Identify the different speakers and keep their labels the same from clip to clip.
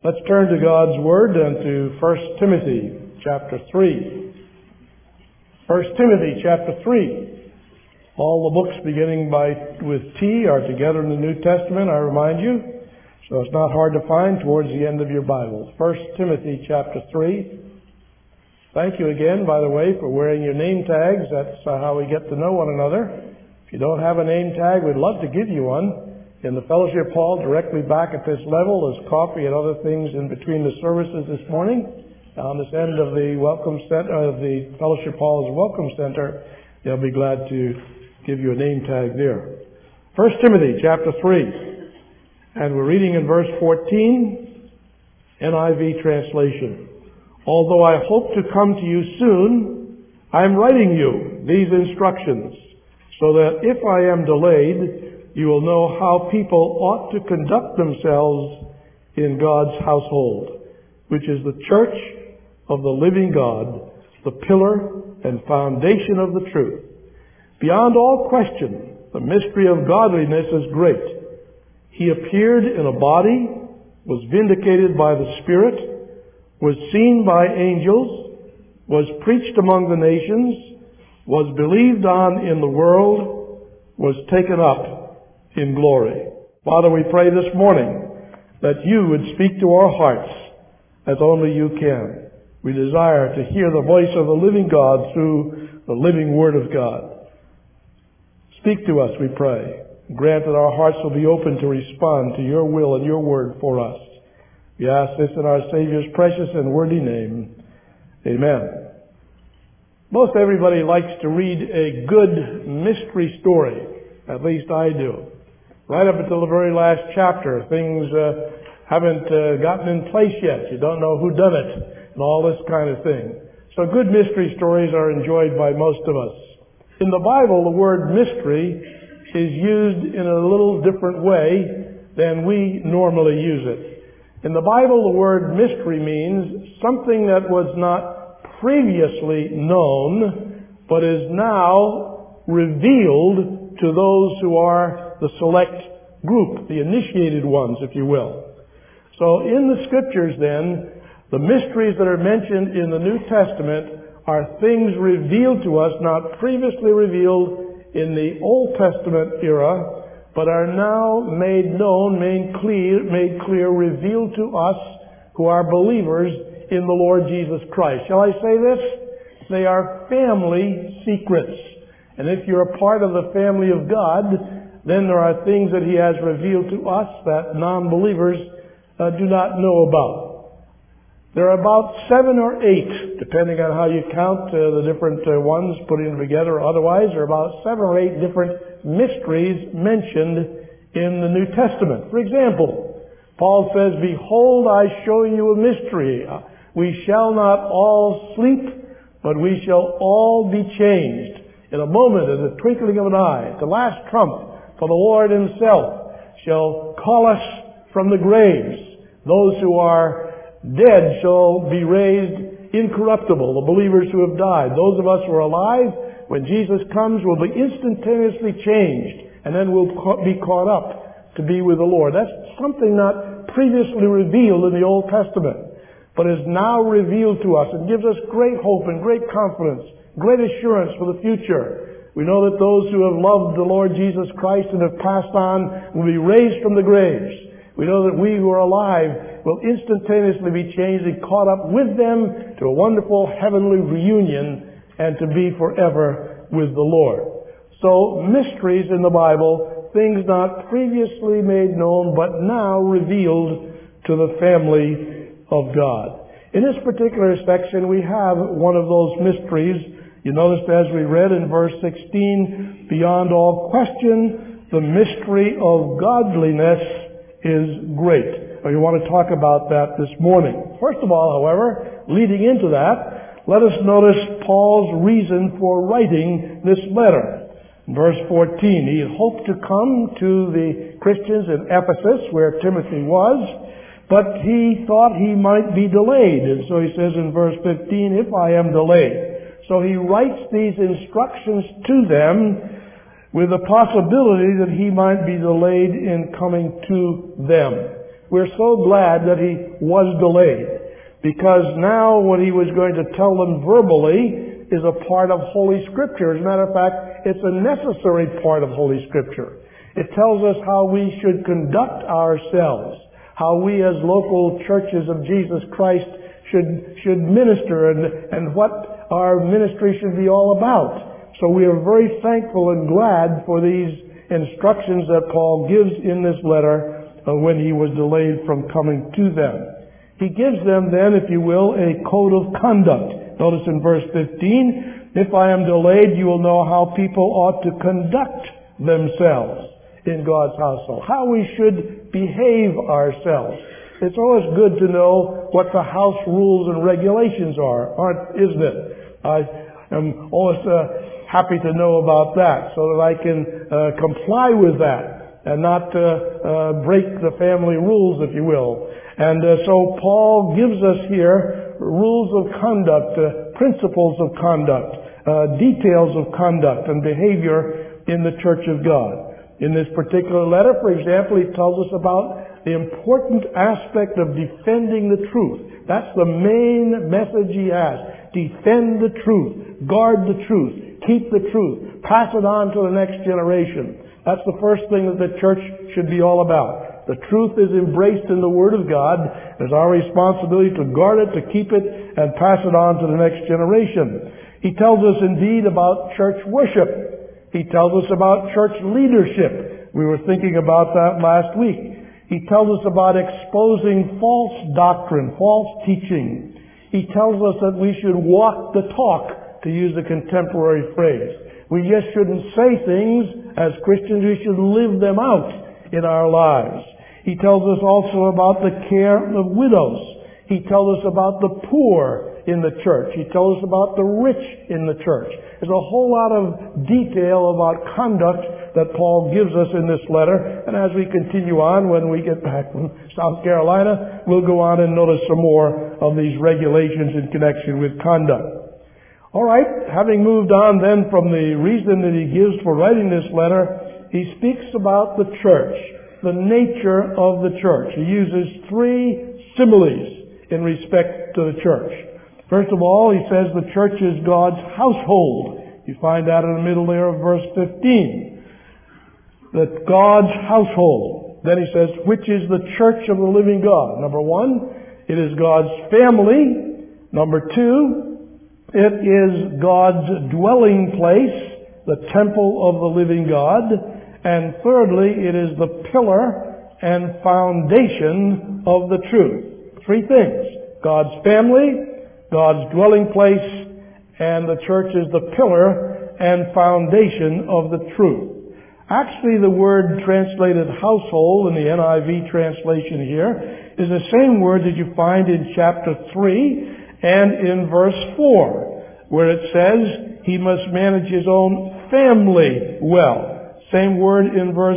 Speaker 1: Let's turn to God's Word and to 1 Timothy chapter 3. 1 Timothy chapter 3. All the books beginning with T are together in the New Testament, I remind you. So it's not hard to find towards the end of your Bible. 1 Timothy chapter 3. Thank you again, by the way, for wearing your name tags. That's how we get to know one another. If you don't have a name tag, we'd love to give you one. In the Fellowship Hall, directly back at this level, there's coffee and other things in between the services this morning. On this end of the Welcome Center, the Fellowship Hall's Welcome Center, they'll be glad to give you a name tag there. 1 Timothy chapter 3, and we're reading in verse 14, NIV translation. Although I hope to come to you soon, I am writing you these instructions, so that if I am delayed, you will know how people ought to conduct themselves in God's household, which is the church of the living God, the pillar and foundation of the truth. Beyond all question, the mystery of godliness is great. He appeared in a body, was vindicated by the Spirit, was seen by angels, was preached among the nations, was believed on in the world, was taken up in glory. Father, we pray this morning that you would speak to our hearts as only you can. We desire to hear the voice of the living God through the living Word of God. Speak to us, we pray. Grant that our hearts will be open to respond to your will and your word for us. We ask this in our Savior's precious and worthy name. Amen. Most everybody likes to read a good mystery story. At least I do. Right up until the very last chapter, things haven't gotten in place yet. You don't know who done it and all this kind of thing. So good mystery stories are enjoyed by most of us. In the Bible, the word mystery is used in a little different way than we normally use it. In the Bible, the word mystery means something that was not previously known, but is now revealed to those who are the select group, the initiated ones, if you will. So in the Scriptures then, the mysteries that are mentioned in the New Testament are things revealed to us, not previously revealed in the Old Testament era, but are now made known, made clear, revealed to us who are believers in the Lord Jesus Christ. Shall I say this? They are family secrets. And if you're a part of the family of God, then there are things that He has revealed to us that non-believers do not know about. There are about 7 or 8, depending on how you count the different ones, putting them together or otherwise. There are about 7 or 8 different mysteries mentioned in the New Testament. For example, Paul says, "Behold, I show you a mystery. We shall not all sleep, but we shall all be changed. In a moment, in the twinkling of an eye, at the last trump, for the Lord Himself shall call us from the graves. Those who are dead shall be raised incorruptible, the believers who have died. Those of us who are alive, when Jesus comes, will be instantaneously changed, and then we'll be caught up to be with the Lord." That's something not previously revealed in the Old Testament, but is now revealed to us and gives us great hope and great confidence, great assurance for the future. We know that those who have loved the Lord Jesus Christ and have passed on will be raised from the graves. We know that we who are alive will instantaneously be changed and caught up with them to a wonderful heavenly reunion and to be forever with the Lord. So mysteries in the Bible, things not previously made known but now revealed to the family of God. In this particular section, we have one of those mysteries. You noticed as we read in verse 16, beyond all question, the mystery of godliness is great. We want to talk about that this morning. First of all, however, leading into that, let us notice Paul's reason for writing this letter. In verse 14, he had hoped to come to the Christians in Ephesus, where Timothy was, but he thought he might be delayed. And so he says in verse 15, "If I am delayed." So he writes these instructions to them with the possibility that he might be delayed in coming to them. we're so glad that he was delayed, because now what he was going to tell them verbally is a part of Holy Scripture. As a matter of fact, it's a necessary part of Holy Scripture. It tells us how we should conduct ourselves, how we as local churches of Jesus Christ should minister, and what our ministry should be all about. So we are very thankful and glad for these instructions that Paul gives in this letter when he was delayed from coming to them. He gives them then, if you will, a code of conduct. Notice in verse 15, if I am delayed, you will know how people ought to conduct themselves in God's household, how we should behave ourselves. It's always good to know what the house rules and regulations are, isn't it? I am always happy to know about that so that I can comply with that and not break the family rules, if you will. And so Paul gives us here rules of conduct, principles of conduct, details of conduct and behavior in the church of God. In this particular letter, for example, he tells us about the important aspect of defending the truth. That's the main message he has. Defend the truth. Guard the truth. Keep the truth. Pass it on to the next generation. That's the first thing that the church should be all about. The truth is embraced in the Word of God. It's our responsibility to guard it, to keep it, and pass it on to the next generation. He tells us indeed about church worship. He tells us about church leadership. We were thinking about that last week. He tells us about exposing false doctrine, false teaching. He tells us that we should walk the talk, to use a contemporary phrase. We just shouldn't say things as Christians. We should live them out in our lives. He tells us also about the care of widows. He tells us about the poor in the church. He tells us about the rich in the church. There's a whole lot of detail about conduct that Paul gives us in this letter. And as we continue on, when we get back from South Carolina, we'll go on and notice some more of these regulations in connection with conduct. All right, having moved on then from the reason that he gives for writing this letter, he speaks about the church, the nature of the church. He uses three similes in respect to the church. First of all, he says the church is God's household. You find that in the middle there of verse 15. That God's household. Then he says, which is the church of the living God. Number one, it is God's family. Number two, it is God's dwelling place, the temple of the living God. And thirdly, it is the pillar and foundation of the truth. Three things. God's family, God's dwelling place, and the church is the pillar and foundation of the truth. Actually, the word translated household in the NIV translation here is the same word that you find in chapter 3 and in verse 4, where it says he must manage his own family well. Same word in verse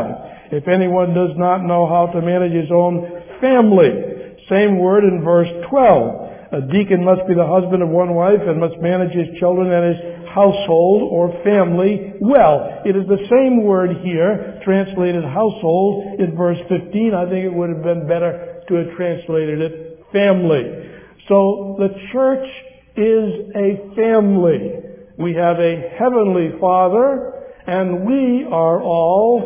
Speaker 1: 5. If anyone does not know how to manage his own family. Same word in verse 12. A deacon must be the husband of one wife and must manage his children and his household or family well. It is the same word here, translated household in verse 15. I think it would have been better to have translated it family. So the church is a family. We have a heavenly Father, and we are all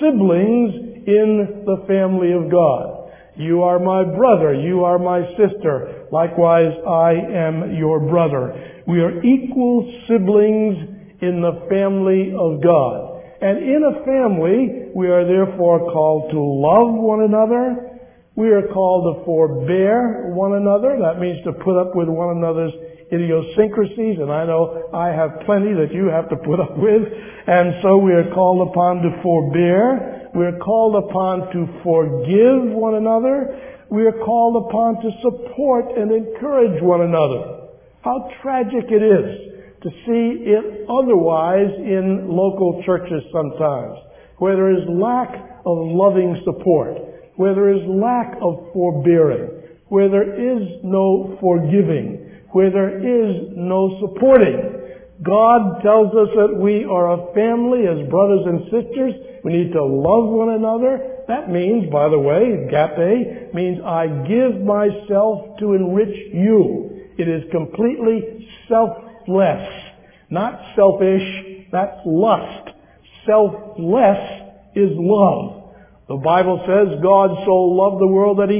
Speaker 1: siblings in the family of God. You are my brother. You are my sister. Likewise, I am your brother. We are equal siblings in the family of God. And in a family, we are therefore called to love one another. We are called to forbear one another. That means to put up with one another's idiosyncrasies, and I know I have plenty that you have to put up with. And so we are called upon to forbear. We are called upon to forgive one another. We are called upon to support and encourage one another. How tragic it is to see it otherwise in local churches sometimes, where there is lack of loving support, where there is lack of forbearing, where there is no forgiving, where there is no supporting. God tells us that we are a family as brothers and sisters. We need to love one another, That means, by the way, agape means I give myself to enrich you. It is completely selfless, not selfish, that's lust. Selfless is love. The Bible says God so loved the world that He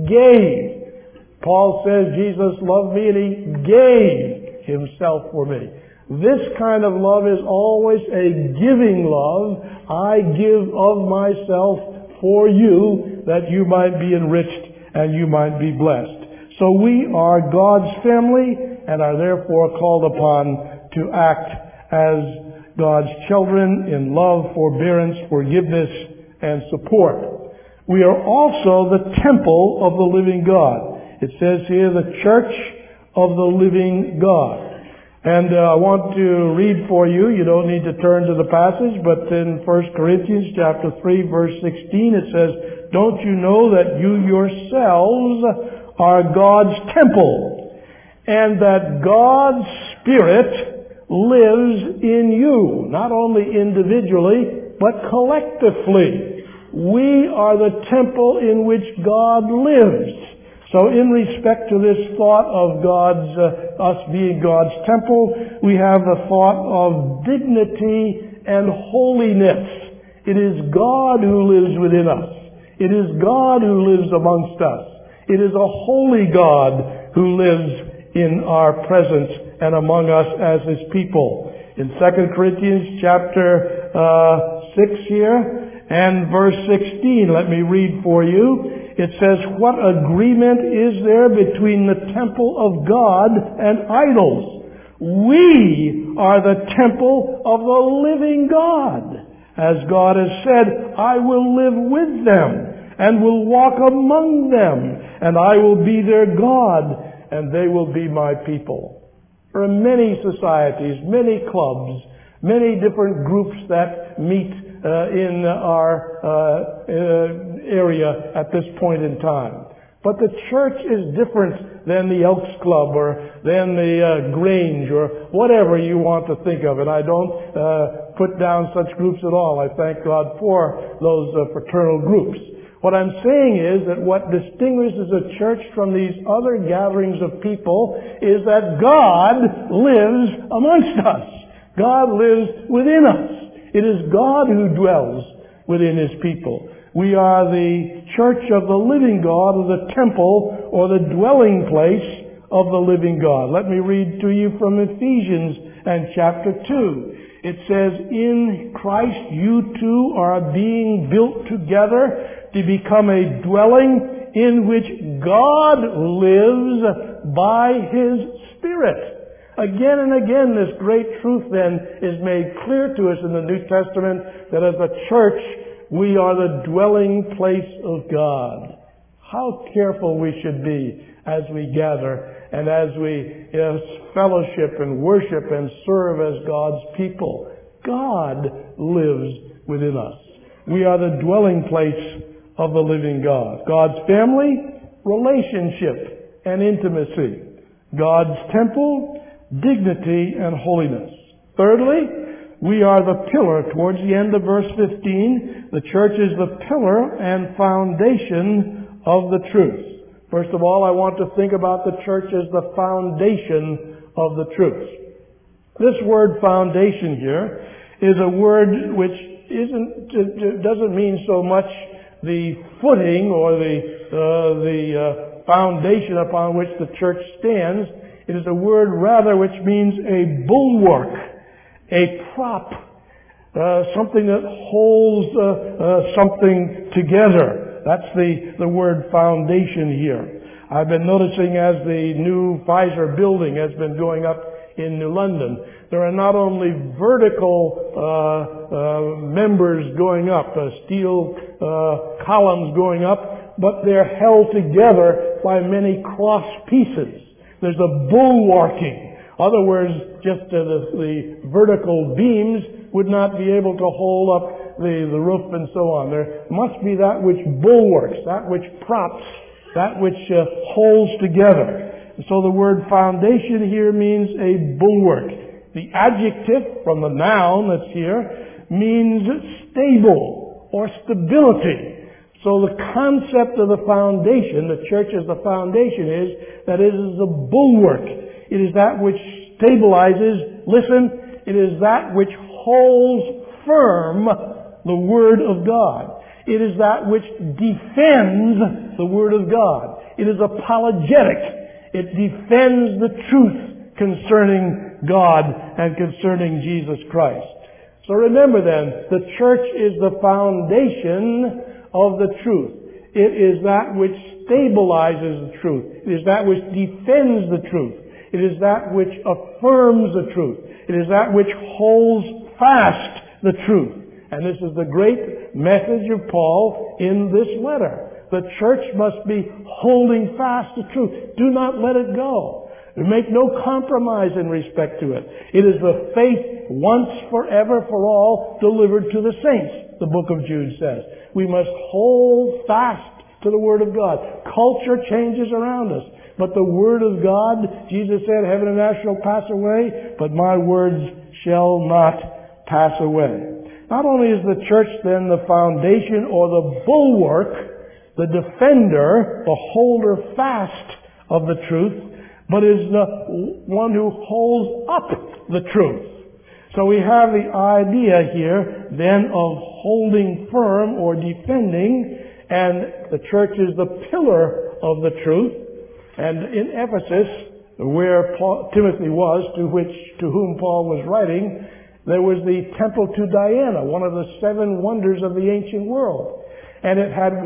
Speaker 1: gave. Paul says Jesus loved me and He gave Himself for me. This kind of love is always a giving love. I give of myself for you that you might be enriched and you might be blessed. So we are God's family and are therefore called upon to act as God's children in love, forbearance, forgiveness, and support. We are also the temple of the living God. It says here, the church of the living God. And I want to read for you. You don't need to turn to the passage, but in 1 Corinthians chapter 3, verse 16, it says, don't you know that you yourselves are God's temple, and that God's Spirit lives in you, not only individually, but collectively. We are the temple in which God lives. So in respect to this thought of us being God's temple, we have the thought of dignity and holiness. It is God who lives within us. It is God who lives amongst us. It is a holy God who lives in our presence and among us as His people. In 2 Corinthians chapter 6 here and verse 16, let me read for you. It says, what agreement is there between the temple of God and idols? We are the temple of the living God. As God has said, I will live with them and will walk among them, and I will be their God, and they will be my people. There are many societies, many clubs, many different groups that meet in our area at this point in time. But the church is different than the Elks Club or than the Grange or whatever you want to think of. And I don't put down such groups at all. I thank God for those fraternal groups. What I'm saying is that what distinguishes a church from these other gatherings of people is that God lives amongst us. God lives within us. It is God who dwells within His people. We are the church of the living God, or the temple, or the dwelling place of the living God. Let me read to you from Ephesians and chapter 2. It says, in Christ you two are being built together to become a dwelling in which God lives by His Spirit. Again and again, this great truth then is made clear to us in the New Testament that as a church, we are the dwelling place of God. How careful we should be as we gather and as we fellowship and worship and serve as God's people. God lives within us. We are the dwelling place of the living God. God's family, relationship and intimacy. God's temple, dignity and holiness. Thirdly, we are the pillar. Towards the end of verse 15, the church is the pillar and foundation of the truth. First of all, I want to think about the church as the foundation of the truth. This word foundation here is a word which doesn't mean so much the footing or the foundation upon which the church stands. It is a word rather which means a bulwark, a prop, something that holds something together. That's the word foundation here. I've been noticing as the new Pfizer building has been going up in New London, there are not only vertical members going up, steel columns going up, but they're held together by many cross pieces. There's a bulwarking. In other words, just the vertical beams would not be able to hold up the roof and so on. There must be that which bulwarks, that which props, that which holds together. And so the word foundation here means a bulwark. The adjective from the noun that's here means stable or stability. So the concept of the foundation, the church as the foundation, is that it is the bulwark. It is that which stabilizes, listen, it is that which holds firm the Word of God. It is that which defends the Word of God. It is apologetic. It defends the truth concerning God and concerning Jesus Christ. So remember then, the church is the foundation of the truth. It is that which stabilizes the truth. It is that which defends the truth. It is that which affirms the truth. It is that which holds fast the truth. And this is the great message of Paul in this letter. The church must be holding fast the truth. Do not let it go. Make no compromise in respect to it. It is the faith once forever for all delivered to the saints, the book of Jude says. We must hold fast to the Word of God. Culture changes around us, but the Word of God, Jesus said, heaven and earth shall pass away, but my words shall not pass away. Not only is the church then the foundation or the bulwark, the defender, the holder fast of the truth, but is the one who holds up the truth. So we have the idea here then of holding firm or defending, and the church is the pillar of the truth. And in Ephesus, where Timothy was, to whom Paul was writing, there was the temple to Diana, one of the 7 wonders of the ancient world. And it had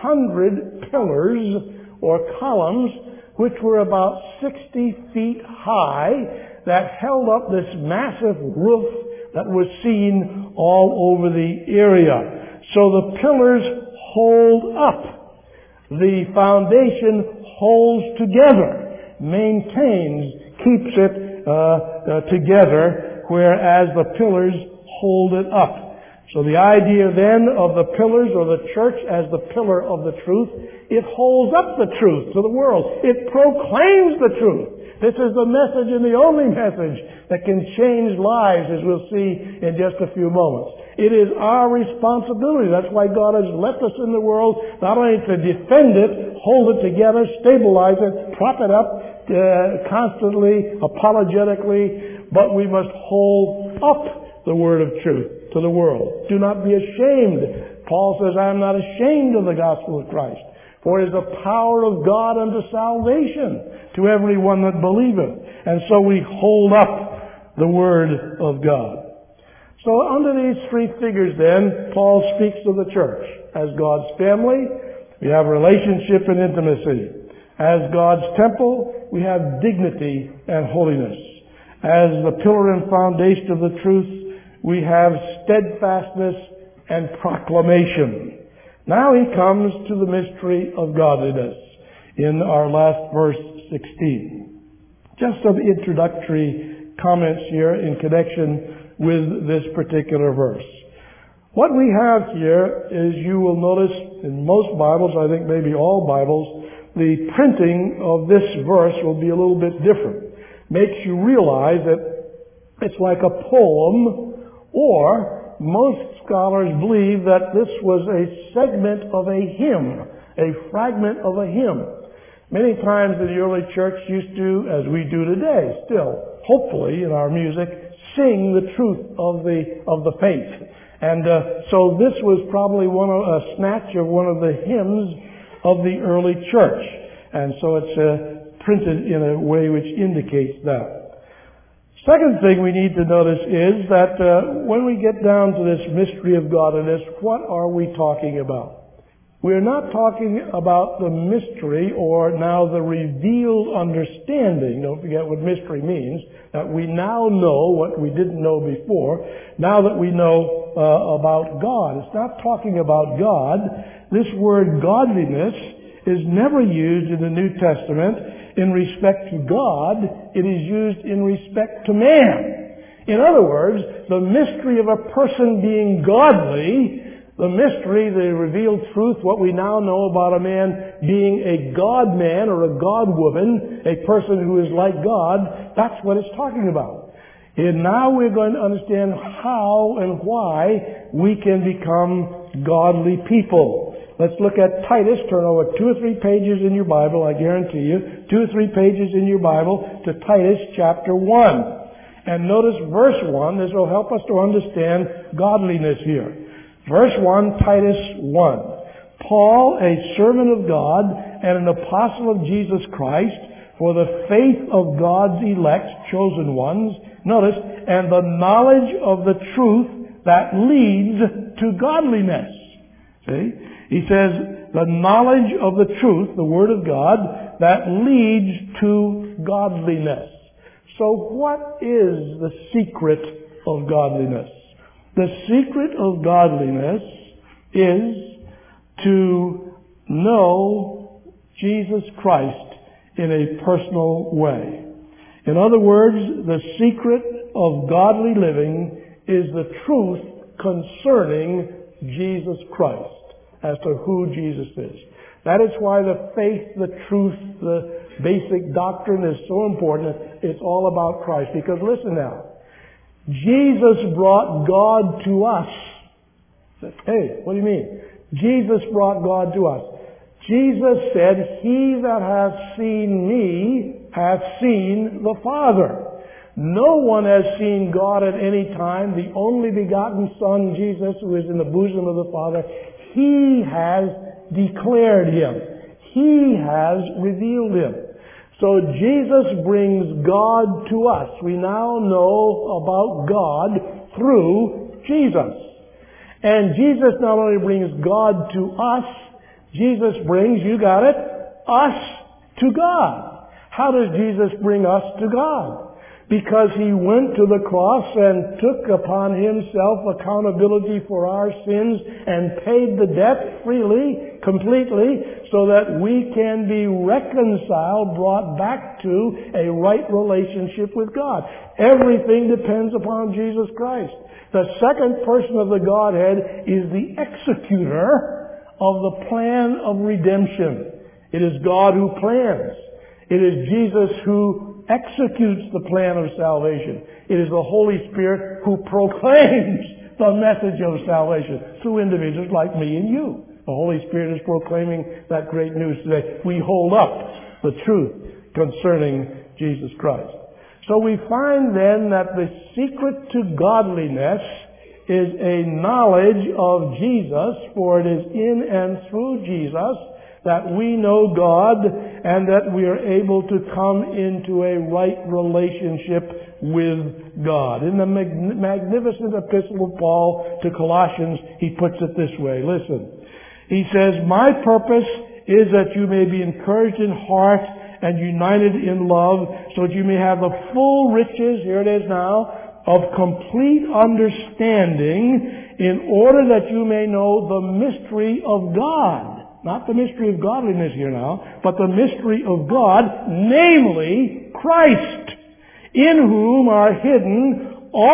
Speaker 1: 100 pillars or columns which were about 60 feet high that held up this massive roof that was seen all over the area. So the pillars hold up. The foundation holds together, maintains, keeps it together, whereas the pillars hold it up. So the idea then of the pillars or the church as the pillar of the truth, it holds up the truth to the world. It proclaims the truth. This is the message and the only message that can change lives, as we'll see in just a few moments. It is our responsibility. That's why God has left us in the world, not only to defend it, hold it together, stabilize it, prop it up constantly, apologetically, but we must hold up the word of truth to the world. Do not be ashamed. Paul says, I am not ashamed of the gospel of Christ, for it is the power of God unto salvation to everyone that believeth. And so we hold up the word of God. So under these 3 figures then, Paul speaks of the church as God's family. We have relationship and intimacy. As God's temple, we have dignity and holiness. As the pillar and foundation of the truth, we have steadfastness and proclamation. Now he comes to the mystery of godliness in our last verse 16. Just some introductory comments here in connection with this particular verse. What we have here is, you will notice in most Bibles, I think maybe all Bibles, the printing of this verse will be a little bit different. Makes you realize that it's like a poem, or most scholars believe that this was a segment of a hymn, a fragment of a hymn. Many times the early church used to, as we do today, still, hopefully in our music, sing the truth of the faith. And so this was probably a snatch of one of the hymns of the early church. And so it's printed in a way which indicates that. Second thing we need to notice is that when we get down to this mystery of godliness, what are we talking about? We're not talking about the mystery or now the revealed understanding. Don't forget what mystery means. That we now know what we didn't know before. Now that we know about God. It's not talking about God. This word godliness is never used in the New Testament in respect to God. It is used in respect to man. In other words, the mystery of a person being godly, the mystery, the revealed truth, what we now know about a man being a God-man or a God-woman, a person who is like God, that's what it's talking about. And now we're going to understand how and why we can become godly people. Let's look at Titus. Turn over 2 or 3 pages in your Bible, I guarantee you. 2 or 3 pages in your Bible to Titus chapter 1. And notice verse 1. This will help us to understand godliness here. Verse 1, Titus 1. Paul, a servant of God and an apostle of Jesus Christ, for the faith of God's elect, chosen ones, notice, and the knowledge of the truth that leads to godliness. See? He says, the knowledge of the truth, the Word of God, that leads to godliness. So what is the secret of godliness? The secret of godliness is to know Jesus Christ in a personal way. In other words, the secret of godly living is the truth concerning Jesus Christ, as to who Jesus is. That is why the faith, the truth, the basic doctrine is so important. It's all about Christ. Because listen now, Jesus brought God to us. Hey, what do you mean? Jesus brought God to us. Jesus said, "He that hath seen me hath seen the Father." No one has seen God at any time. The only begotten Son, Jesus, who is in the bosom of the Father, He has declared Him. He has revealed Him. So Jesus brings God to us. We now know about God through Jesus. And Jesus not only brings God to us, Jesus brings, you got it, us to God. How does Jesus bring us to God? Because He went to the cross and took upon Himself accountability for our sins and paid the debt freely, completely, so that we can be reconciled, brought back to a right relationship with God. Everything depends upon Jesus Christ. The second person of the Godhead is the executor of the plan of redemption. It is God who plans. It is Jesus who executes the plan of salvation. It is the Holy Spirit who proclaims the message of salvation through individuals like me and you. The Holy Spirit is proclaiming that great news today. We hold up the truth concerning Jesus Christ. So we find then that the secret to godliness is a knowledge of Jesus, for it is in and through Jesus that we know God and that we are able to come into a right relationship with God. In the magnificent epistle of Paul to Colossians, he puts it this way. Listen. He says, "My purpose is that you may be encouraged in heart and united in love, so that you may have the full riches," here it is now, "of complete understanding, in order that you may know the mystery of God." Not the mystery of godliness here now, but the mystery of God, namely Christ, in whom are hidden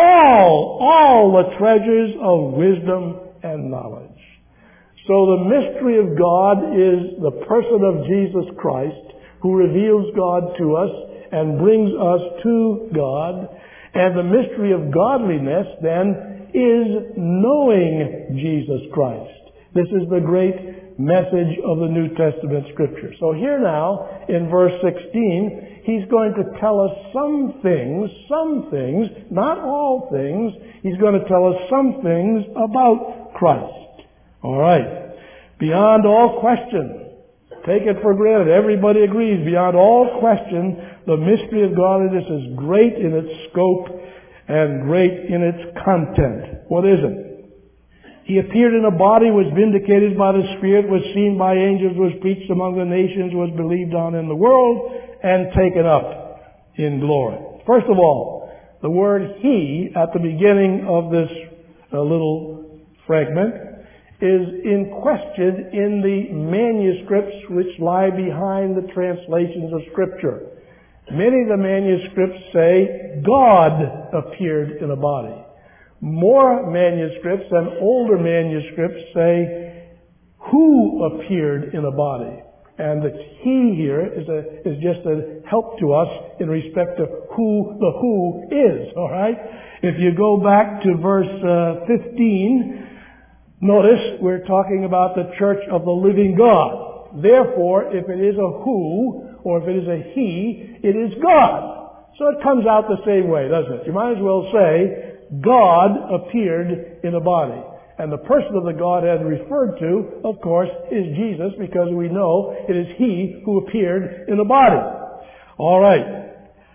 Speaker 1: all the treasures of wisdom and knowledge. So the mystery of God is the person of Jesus Christ, who reveals God to us and brings us to God. And the mystery of godliness, then, is knowing Jesus Christ. This is the great message of the New Testament Scripture. So here now, in verse 16, he's going to tell us some things, not all things. He's going to tell us some things about Christ. All right. Beyond all question, take it for granted, everybody agrees, beyond all question, the mystery of godliness is great in its scope and great in its content. What is it? He appeared in a body, was vindicated by the Spirit, was seen by angels, was preached among the nations, was believed on in the world, and taken up in glory. First of all, the word "he" at the beginning of this little fragment is in question in the manuscripts which lie behind the translations of Scripture. Many of the manuscripts say God appeared in a body. More manuscripts and older manuscripts say who appeared in a body. And the "he" here is just a help to us in respect to who the "who" is. All right? If you go back to verse 15, Notice we're talking about the church of the living God. Therefore, if it is a who or if it is a he, it is God. So it comes out the same way, doesn't it? You might as well say God appeared in a body. And the person of the Godhead referred to, of course, is Jesus, because we know it is He who appeared in a body. All right.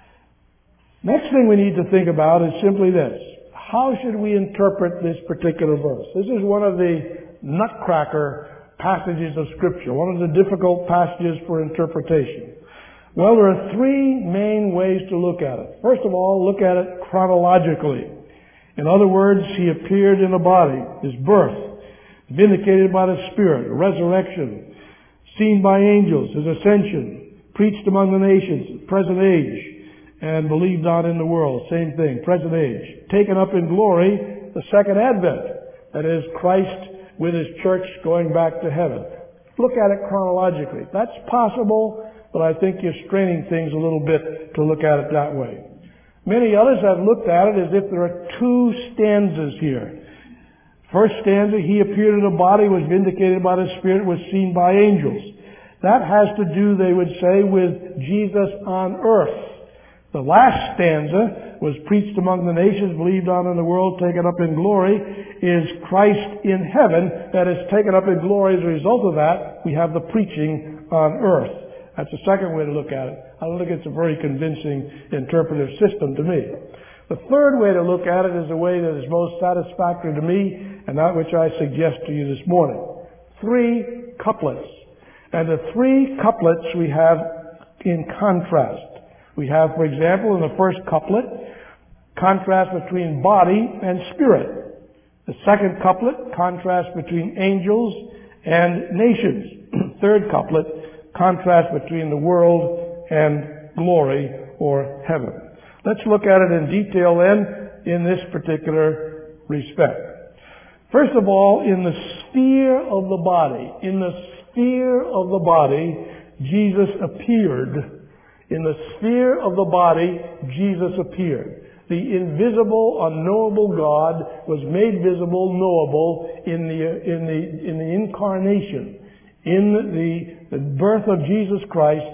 Speaker 1: Next thing we need to think about is simply this. How should we interpret this particular verse? This is one of the nutcracker passages of Scripture, one of the difficult passages for interpretation. Well, there are three main ways to look at it. First of all, look at it chronologically. In other words, He appeared in a body, His birth, vindicated by the Spirit, resurrection, seen by angels, His ascension, preached among the nations, present age, and believed on in the world. Same thing, present age. Taken up in glory, the second advent. That is, Christ with His church going back to heaven. Look at it chronologically. That's possible, but I think you're straining things a little bit to look at it that way. Many others have looked at it as if there are two stanzas here. First stanza, He appeared in a body, was vindicated by the Spirit, was seen by angels. That has to do, they would say, with Jesus on earth. The last stanza was preached among the nations, believed on in the world, taken up in glory, is Christ in heaven that is taken up in glory. As a result of that, we have the preaching on earth. That's the second way to look at it. I don't think it's a very convincing interpretive system to me. The third way to look at it is the way that is most satisfactory to me, and that which I suggest to you this morning. 3 couplets. And the 3 couplets we have in contrast. We have, for example, in the first couplet, contrast between body and spirit. The second couplet, contrast between angels and nations. Third couplet, contrast between the world and glory or heaven. Let's look at it in detail then in this particular respect. First of all, in the sphere of the body, Jesus appeared. In the sphere of the body, Jesus appeared. The invisible, unknowable God was made visible, knowable in the incarnation. In the birth of Jesus Christ,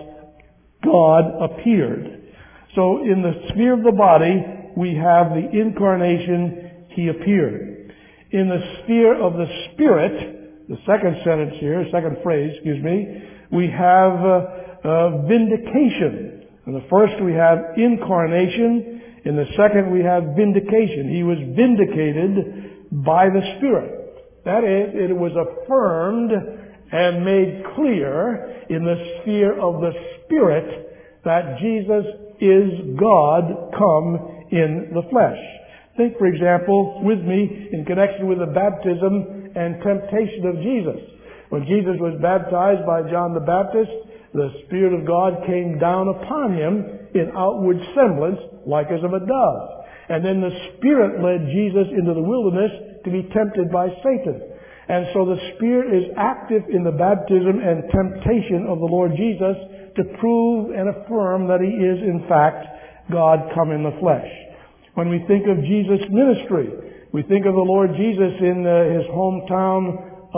Speaker 1: God appeared. So in the sphere of the body, we have the incarnation, He appeared. In the sphere of the Spirit, the second phrase, we have vindication. In the first we have incarnation. In the second we have vindication. He was vindicated by the Spirit. That is, it was affirmed and made clear in the sphere of the Spirit that Jesus is God come in the flesh. Think, for example, with me in connection with the baptism and temptation of Jesus. When Jesus was baptized by John the Baptist, the Spirit of God came down upon Him in outward semblance, like as of a dove. And then the Spirit led Jesus into the wilderness to be tempted by Satan. And so the Spirit is active in the baptism and temptation of the Lord Jesus to prove and affirm that He is, in fact, God come in the flesh. When we think of Jesus' ministry, we think of the Lord Jesus in His hometown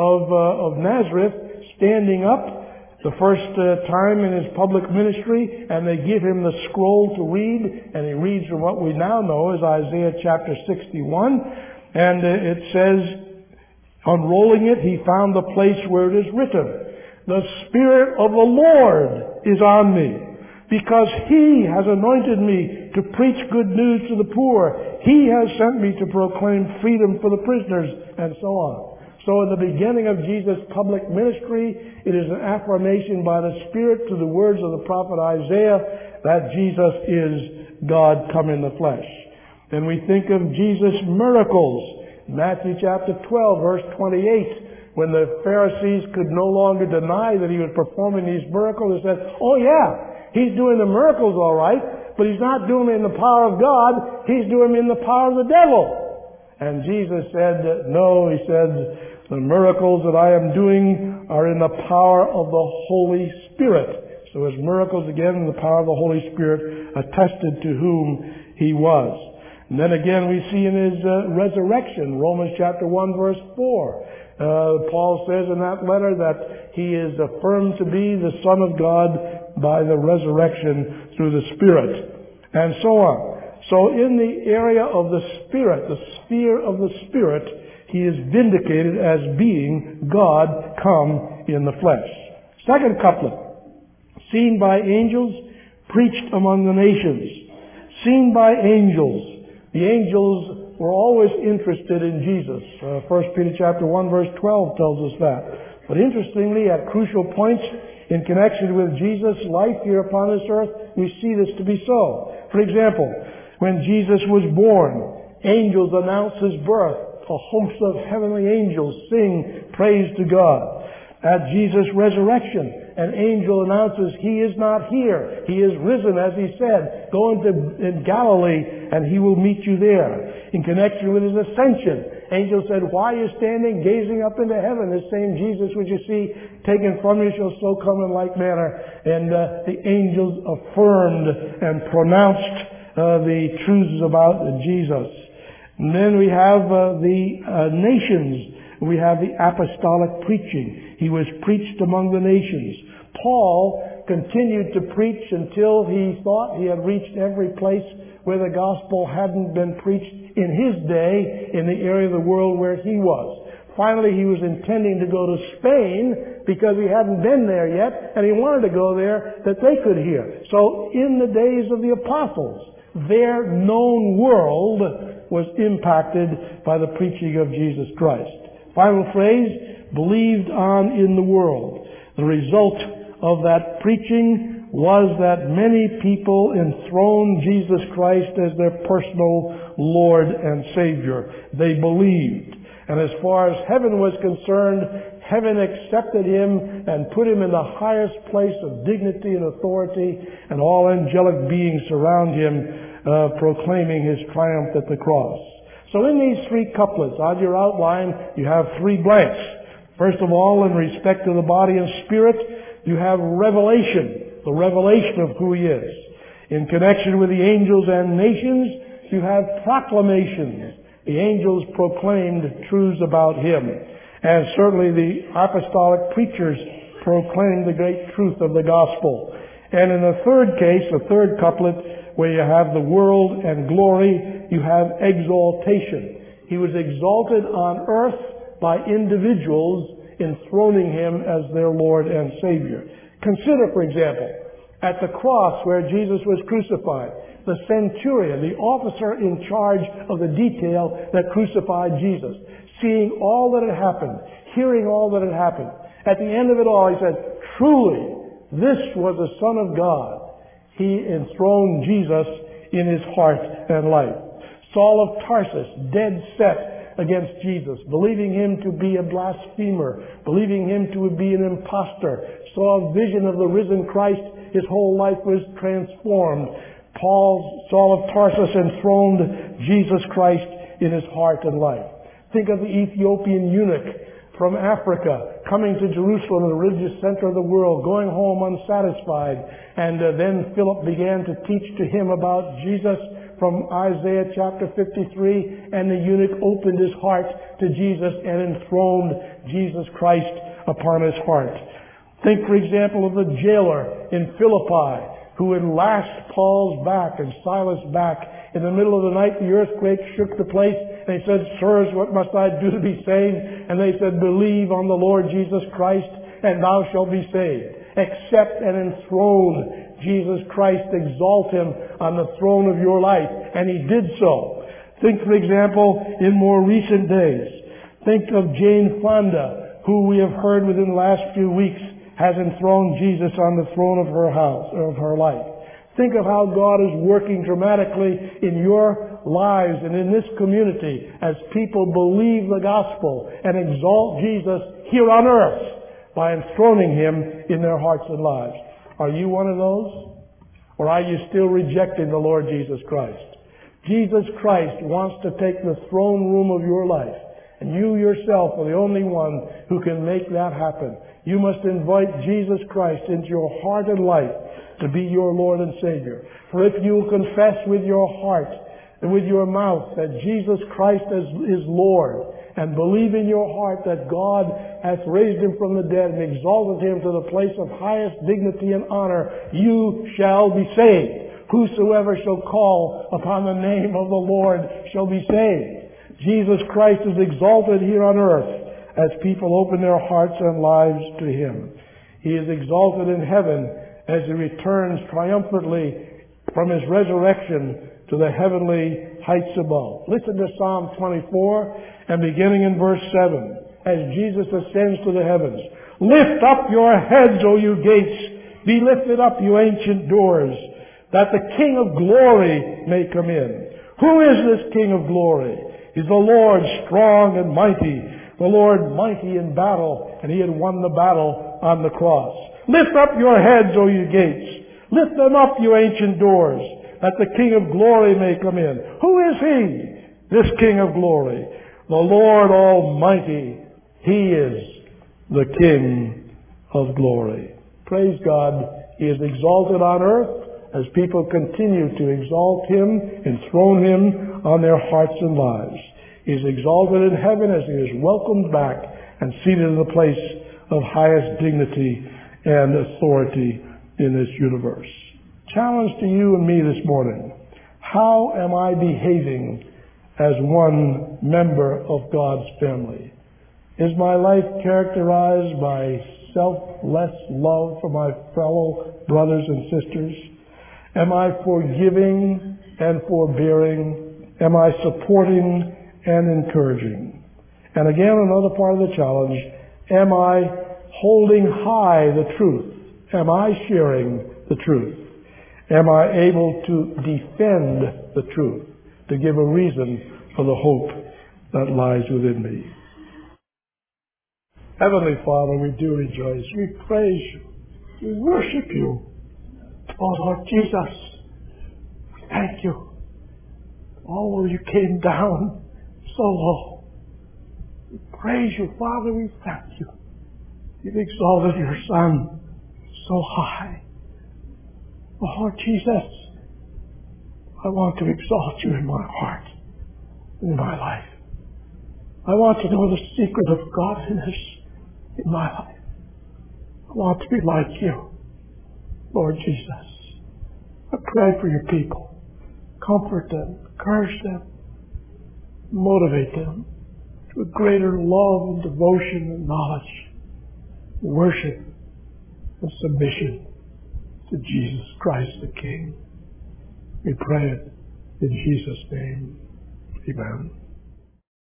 Speaker 1: of Nazareth, standing up the first time in His public ministry, and they give Him the scroll to read, and He reads from what we now know as Isaiah chapter 61, and it says, unrolling it, He found the place where it is written, "The Spirit of the Lord is on me, because He has anointed me to preach good news to the poor. He has sent me to proclaim freedom for the prisoners," and so on. So in the beginning of Jesus' public ministry, it is an affirmation by the Spirit to the words of the prophet Isaiah that Jesus is God come in the flesh. Then we think of Jesus' miracles. Matthew chapter 12, verse 28, when the Pharisees could no longer deny that He was performing these miracles, they said, "Oh yeah, He's doing the miracles all right, but He's not doing them in the power of God, He's doing them in the power of the devil." And Jesus said, no, He said, the miracles that I am doing are in the power of the Holy Spirit. So His miracles, again, in the power of the Holy Spirit, attested to whom He was. And then again we see in his resurrection, Romans chapter 1 verse 4. Paul says in that letter that he is affirmed to be the Son of God by the resurrection through the Spirit, and so on. So in the area of the Spirit, the sphere of the Spirit, he is vindicated as being God come in the flesh. Second couplet, seen by angels, preached among the nations. Seen by angels. The angels were always interested in Jesus. 1 Peter chapter 1 verse 12 tells us that. But interestingly, at crucial points in connection with Jesus' life here upon this earth, we see this to be so. For example, when Jesus was born, angels announced his birth. A host of heavenly angels sing praise to God. At Jesus' resurrection, an angel announces he is not here. He is risen, as he said. Go into Galilee and he will meet you there. In connection with his ascension, angels said, why are you standing gazing up into heaven? This same Jesus which you see taken from you shall so come in like manner. And the angels affirmed and pronounced the truths about Jesus. And then we have the nations. We have the apostolic preaching. He was preached among the nations. Paul continued to preach until he thought he had reached every place where the gospel hadn't been preached in his day in the area of the world where he was. Finally, he was intending to go to Spain because he hadn't been there yet, and he wanted to go there that they could hear. So in the days of the apostles, their known world was impacted by the preaching of Jesus Christ. Final phrase, believed on in the world. The result of that preaching was that many people enthroned Jesus Christ as their personal Lord and Savior. They believed. And as far as heaven was concerned, heaven accepted him and put him in the highest place of dignity and authority, and all angelic beings surround him, proclaiming his triumph at the cross. So in these three couplets, on your outline, you have three blanks. First of all, in respect to the body and spirit, you have revelation, the revelation of who he is. In connection with the angels and nations, you have proclamations. The angels proclaimed truths about him. And certainly the apostolic preachers proclaimed the great truth of the gospel. And in the third case, the third couplet, where you have the world and glory, you have exaltation. He was exalted on earth by individuals enthroning him as their Lord and Savior. Consider, for example, at the cross where Jesus was crucified, the centurion, the officer in charge of the detail that crucified Jesus, seeing all that had happened, hearing all that had happened. At the end of it all, he said, truly, this was the Son of God. He enthroned Jesus in his heart and life. Saul of Tarsus, dead set against Jesus, believing him to be a blasphemer, believing him to be an impostor, saw a vision of the risen Christ. His whole life was transformed. Saul of Tarsus enthroned Jesus Christ in his heart and life. Think of the Ethiopian eunuch from Africa coming to Jerusalem, the religious center of the world, going home unsatisfied. And then Philip began to teach to him about Jesus from Isaiah chapter 53, and the eunuch opened his heart to Jesus and enthroned Jesus Christ upon his heart. Think, for example, of the jailer in Philippi who had lashed Paul's back and Silas' back. In the middle of the night, the earthquake shook the place, and he said, sirs, what must I do to be saved? And they said, believe on the Lord Jesus Christ, and thou shalt be saved. Accept and enthrone Jesus Christ, exalt him on the throne of your life. And he did so. Think, for example, in more recent days. Think of Jane Fonda, who we have heard within the last few weeks has enthroned Jesus on the throne of her house, of her life. Think of how God is working dramatically in your lives and in this community as people believe the gospel and exalt Jesus here on earth by enthroning him in their hearts and lives. Are you one of those? Or are you still rejecting the Lord Jesus Christ? Jesus Christ wants to take the throne room of your life, and you yourself are the only one who can make that happen. You must invite Jesus Christ into your heart and life to be your Lord and Savior. For if you confess with your heart with your mouth that Jesus Christ is Lord, and believe in your heart that God hath raised him from the dead and exalted him to the place of highest dignity and honor, you shall be saved. Whosoever shall call upon the name of the Lord shall be saved. Jesus Christ is exalted here on earth as people open their hearts and lives to him. He is exalted in heaven as he returns triumphantly from his resurrection to the heavenly heights above. Listen to Psalm 24 and beginning in verse 7 as Jesus ascends to the heavens. Lift up your heads, O you gates. Be lifted up, you ancient doors, that the King of glory may come in. Who is this King of glory? He's the Lord strong and mighty, the Lord mighty in battle, and he had won the battle on the cross. Lift up your heads, O you gates. Lift them up, you ancient doors, that the King of glory may come in. Who is he, this King of glory? The Lord Almighty. He is the King of glory. Praise God. He is exalted on earth as people continue to exalt him, enthrone him on their hearts and lives. He is exalted in heaven as he is welcomed back and seated in the place of highest dignity and authority in this universe. Challenge to you and me this morning. How am I behaving as one member of God's family? Is my life characterized by selfless love for my fellow brothers and sisters? Am I forgiving and forbearing? Am I supporting and encouraging? And again, another part of the challenge, am I holding high the truth? Am I sharing the truth? Am I able to defend the truth, to give a reason for the hope that lies within me? Heavenly Father, we do rejoice. We praise you. We worship you. Oh, Lord Jesus, we thank you. Oh, you came down so low. We praise you, Father. We thank you. You've exalted your Son so high. Oh, Lord Jesus, I want to exalt you in my heart, in my life. I want to know the secret of godliness in my life. I want to be like you, Lord Jesus. I pray for your people. Comfort them, encourage them, motivate them to a greater love and devotion and knowledge, worship and submission to Jesus Christ the King. We pray it in Jesus' name. Amen.